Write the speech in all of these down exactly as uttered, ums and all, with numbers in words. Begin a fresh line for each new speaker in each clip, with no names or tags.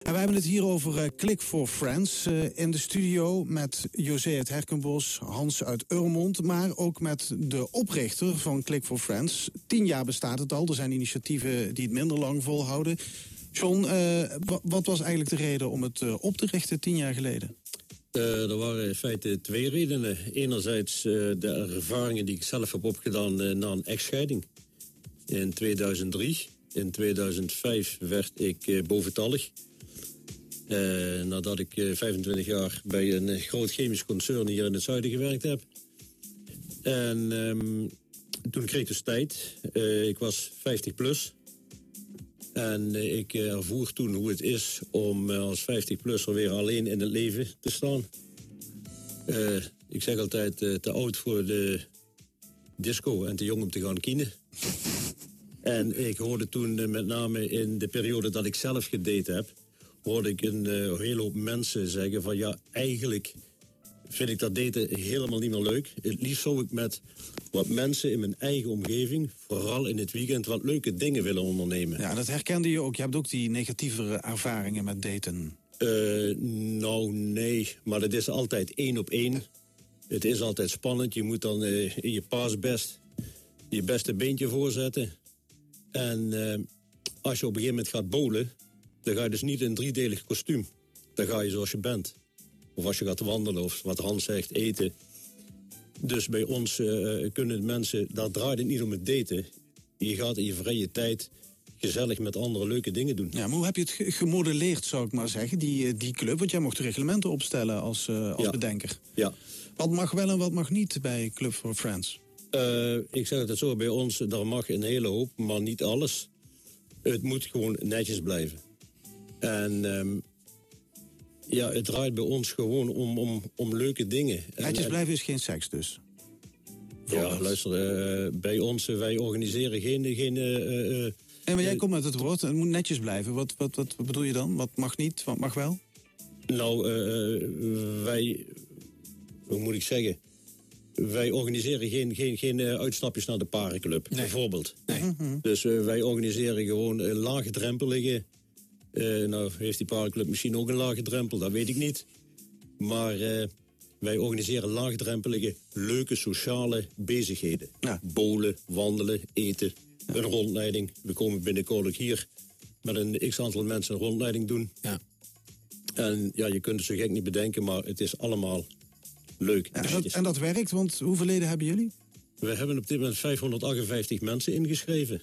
En we hebben het hier over uh, Click for Friends uh, in de studio met José uit Herkenbos, Hans uit Urmond, maar ook met de oprichter van Click for Friends. Tien jaar bestaat het al, er zijn initiatieven die het minder lang volhouden. John, uh, wat was eigenlijk de reden om het uh, op te richten tien jaar geleden?
Uh, er waren in feite twee redenen. Enerzijds uh, de ervaringen die ik zelf heb opgedaan uh, na een echtscheiding in tweeduizend drie. In tweeduizend vijf werd ik uh, boventallig. Uh, nadat ik uh, vijfentwintig jaar bij een uh, groot chemisch concern hier in het zuiden gewerkt heb. En um, toen kreeg ik dus tijd. Uh, ik was vijftig plus. En uh, ik uh, ervoer toen hoe het is om uh, als vijftig-plusser weer alleen in het leven te staan. Uh, ik zeg altijd uh, te oud voor de disco en te jong om te gaan kienen. En ik hoorde toen uh, met name in de periode dat ik zelf gedate heb, hoorde ik een uh, hele hoop mensen zeggen van ja, eigenlijk vind ik dat daten helemaal niet meer leuk. Het liefst zou ik met wat mensen in mijn eigen omgeving, vooral in het weekend, wat leuke dingen willen ondernemen.
Ja, dat herkende je ook. Je hebt ook die negatievere ervaringen met daten.
Uh, nou, nee. Maar het is altijd één op één. Het is altijd spannend. Je moet dan uh, in je paasbest je beste beentje voorzetten. En uh, als je op een gegeven moment gaat bowlen, dan ga je dus niet in een driedelig kostuum. Dan ga je zoals je bent. Of als je gaat wandelen, of wat Hans zegt, eten. Dus bij ons uh, kunnen mensen, daar draait het niet om het daten. Je gaat in je vrije tijd gezellig met andere leuke dingen doen.
Ja, maar hoe heb je het gemodelleerd, zou ik maar zeggen, die, die club? Want jij mocht de reglementen opstellen als, uh, als
ja.
bedenker.
Ja.
Wat mag wel en wat mag niet bij Club for Friends?
Uh, ik zeg het zo, bij ons, daar mag een hele hoop, maar niet alles. Het moet gewoon netjes blijven. En um, ja, het draait bij ons gewoon om, om, om leuke dingen.
Netjes
en,
blijven is geen seks dus?
Ja, ons. luister, uh, bij ons, wij organiseren geen... geen uh, uh,
en maar jij komt met het woord, het moet netjes blijven. Wat, wat, wat, wat bedoel je dan? Wat mag niet, wat mag wel?
Nou, uh, wij... Hoe moet ik zeggen? Wij organiseren geen, geen, geen uh, uitstapjes naar de parenclub, nee. bijvoorbeeld.
Nee. Mm-hmm.
Dus uh, wij organiseren gewoon uh, laagdrempelige... Uh, nou, heeft die parenclub misschien ook een lage drempel, dat weet ik niet. Maar uh, wij organiseren laagdrempelige, leuke sociale bezigheden. Ja. Bowlen, wandelen, eten, ja. een rondleiding. We komen binnenkort ook hier met een x-aantal mensen een rondleiding doen. Ja. En ja, je kunt het zo gek niet bedenken, maar het is allemaal leuk.
Ja, en, dat, en dat werkt, want hoeveel leden hebben jullie?
We hebben op dit moment vijfhonderdachtenvijftig mensen ingeschreven.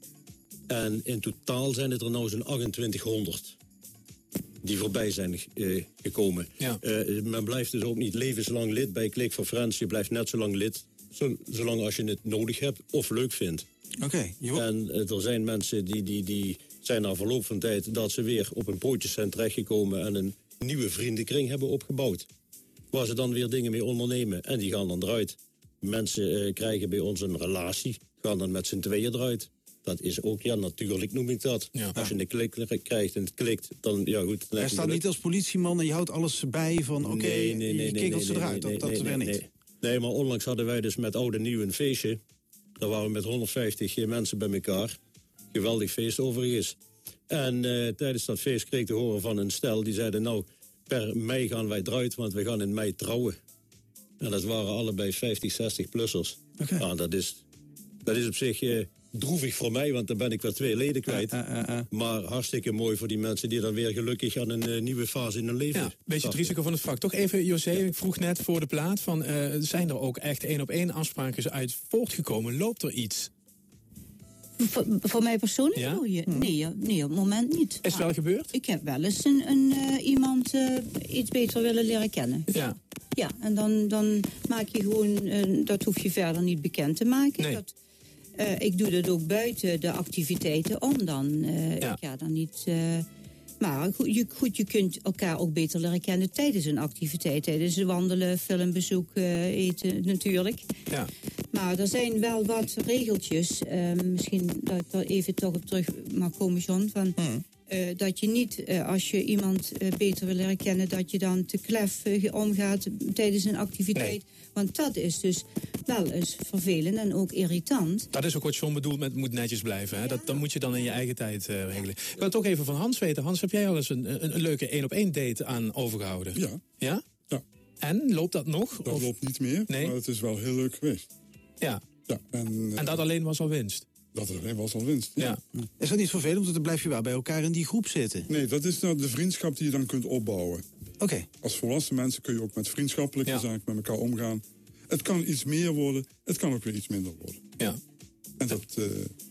En in totaal zijn het er nou zo'n achtentwintighonderd die voorbij zijn uh, gekomen. Ja. Uh, men blijft dus ook niet levenslang lid bij Click for Friends. Je blijft net zo lang lid, zo, zolang als je het nodig hebt of leuk vindt.
Oké. Okay,
en uh, er zijn mensen die, die, die zijn na verloop van tijd dat ze weer op een pootjes zijn terechtgekomen en een nieuwe vriendenkring hebben opgebouwd. Waar ze dan weer dingen mee ondernemen. En die gaan dan eruit. Mensen uh, krijgen bij ons een relatie, gaan dan met z'n tweeën eruit. Dat is ook, ja, natuurlijk noem ik dat. Ja. Als je een klik krijgt en het klikt, dan, ja goed.
Hij staat niet als politieman en je houdt alles bij van, oké, okay, nee, nee, nee, je kikkelt ze
nee,
eruit.
Nee,
dat
nee,
dat
nee,
weer
nee,
niet.
Nee. nee, maar onlangs hadden wij dus met oud en nieuw een feestje. Daar waren we met honderdvijftig mensen bij elkaar. Geweldig feest overigens. En uh, tijdens dat feest kreeg ik te horen van een stel, die zeiden, nou, per mei gaan wij eruit, want we gaan in mei trouwen. En dat waren allebei vijftig, zestig-plussers. Okay. Nou, dat is, dat is op zich... Uh, droevig voor mij, want dan ben ik weer twee leden kwijt. Uh, uh, uh, uh. Maar hartstikke mooi voor die mensen die dan weer gelukkig aan een uh, nieuwe fase in hun leven.
Ja, beetje het risico van het vak. Toch even, José, ik vroeg net voor de plaat van, uh, zijn er ook echt één op één afspraken uit voortgekomen? Loopt er iets?
Voor, voor mij persoonlijk? Ja? Nee, nee, nee, op het moment niet.
Is het wel gebeurd?
Ik heb wel eens een, een, uh, iemand uh, iets beter willen leren kennen.
Ja.
Ja, en dan, dan maak je gewoon, uh, dat hoef je verder niet bekend te maken.
Nee.
Dat, Uh, ik doe dat ook buiten de activiteiten om dan. Uh, ja. Ik ga dan niet. Uh, maar goed je, goed, je kunt elkaar ook beter leren kennen tijdens een activiteit. Tijdens wandelen, filmbezoek, uh, eten natuurlijk.
Ja.
Maar er zijn wel wat regeltjes. Uh, misschien dat ik er even toch op terug mag komen, John. Van,
hmm.
Uh, dat je niet, uh, als je iemand uh, beter wil leren kennen, dat je dan te klef uh, omgaat tijdens een activiteit. Nee. Want dat is dus wel eens vervelend en ook irritant.
Dat is ook wat John bedoelt met moet netjes blijven. Hè? Ja. Dat, dat moet je dan in je eigen tijd uh, regelen. Ik wil het ook even van Hans weten. Hans, heb jij al eens een, een, een leuke één-op-één date aan overgehouden?
Ja.
Ja?
Ja.
En, loopt dat nog?
Dat
of?
loopt niet meer, nee? Maar het is wel heel leuk geweest.
Ja.
Ja en, uh,
en dat alleen was al winst?
Dat alleen was al winst, ja.
ja. Is dat niet vervelend, want dan blijf je wel bij elkaar in die groep zitten?
Nee, dat is nou de vriendschap die je dan kunt opbouwen.
Oké. Okay.
Als volwassen mensen kun je ook met vriendschappelijke ja. zaken met elkaar omgaan. Het kan iets meer worden, het kan ook weer iets minder worden.
Ja.
En dat... Uh,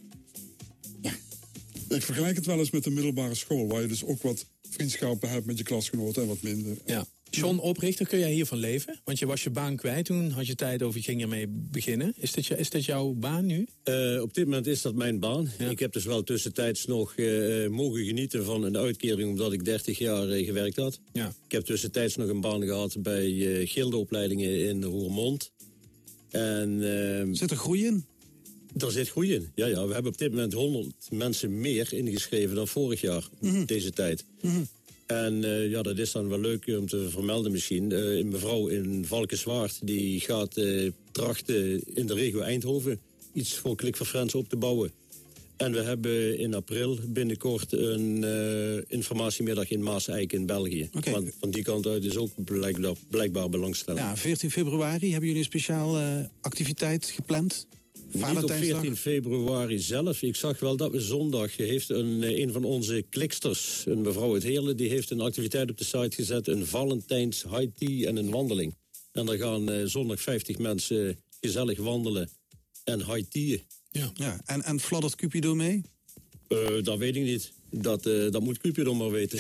ja. Ik vergelijk het wel eens met de middelbare school, waar je dus ook wat vriendschappen hebt met je klasgenoten en wat minder.
Ja. John, oprichter, kun jij hiervan leven? Want je was je baan kwijt toen, had je tijd over, je ging ermee beginnen. Is dit, is dit jouw baan nu?
Uh, op dit moment is dat mijn baan. Ja. Ik heb dus wel tussentijds nog uh, mogen genieten van een uitkering, omdat ik dertig jaar uh, gewerkt had.
Ja.
Ik heb tussentijds nog een baan gehad bij uh, gildeopleidingen in Roermond. En, uh,
zit er groei in?
Er zit groei in, ja, ja. We hebben op dit moment honderd mensen meer ingeschreven dan vorig jaar, mm-hmm. deze tijd.
Mm-hmm.
En uh, ja, dat is dan wel leuk om te vermelden misschien. Uh, een mevrouw in Valkenswaard die gaat uh, trachten in de regio Eindhoven iets voor Click for Friends op te bouwen. En we hebben in april binnenkort een uh, informatiemiddag in Maaseik in België.
Okay.
Want van die kant uit is ook blijkbaar, blijkbaar belangstelling.
Ja, veertien februari hebben jullie een speciale uh, activiteit gepland?
Niet op veertien februari zelf. Ik zag wel dat we zondag heeft een, een van onze kliksters, een mevrouw uit Heerlen, die heeft een activiteit op de site gezet, een Valentijns high tea en een wandeling. En daar gaan uh, zondag vijftig mensen gezellig wandelen en high teaen.
Ja. Ja. En, en fladdert Cupido mee?
Uh, dat weet ik niet. Dat, uh, dat moet Cupido maar weten.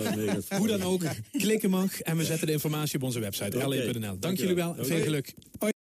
Hoe dan ook, klikken mag en we zetten de informatie op onze website,
okay.
l e punt n l. Dank, Dank jullie wel, veel geluk. Hoi.